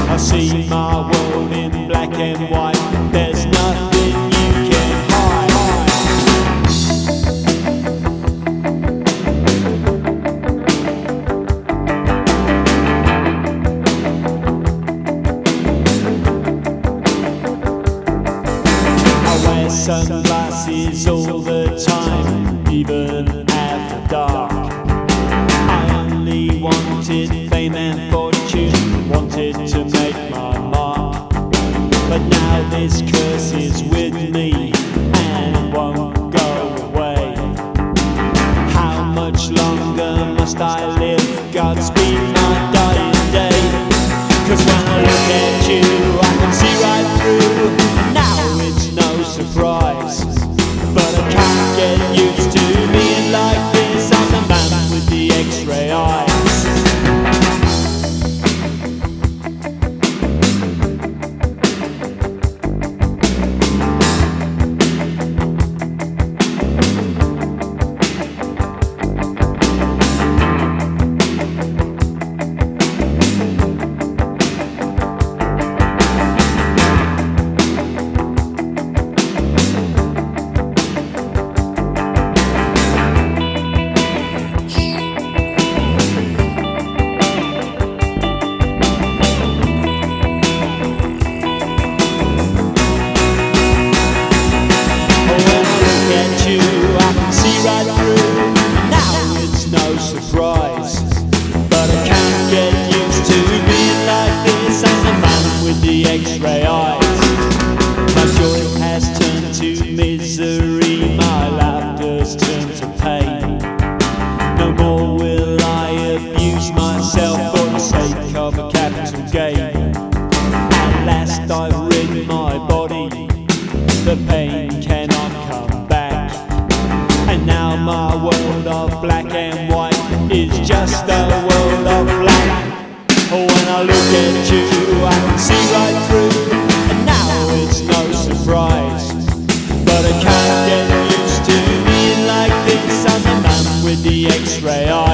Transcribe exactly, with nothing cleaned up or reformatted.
I see my world in black and white. There's nothing you can hide. I wear sunglasses all the time, even after dark. I only wanted fame and fortune, wanted to make my mark. But now this curse is with me and it won't go away. How much longer must I live? Godspeed my dying day. Cause when I look at you I can see right through. Now it's no surprise, but I can't get used to being like this. I'm the man with the X-ray eyes. Surprise, but I can't get used to being like this. I'm the man with the X-ray eyes. My joy has turned to misery, my laughter's turned to pain. No more will I abuse myself for the sake of a capital gain. At last I've rid my body, the pain cannot come back. And now my world of black and white is just a world of black. When I look at you I can see right through. And now it's no surprise, but I can't get used to being like this. I'm the man with the X-ray eyes.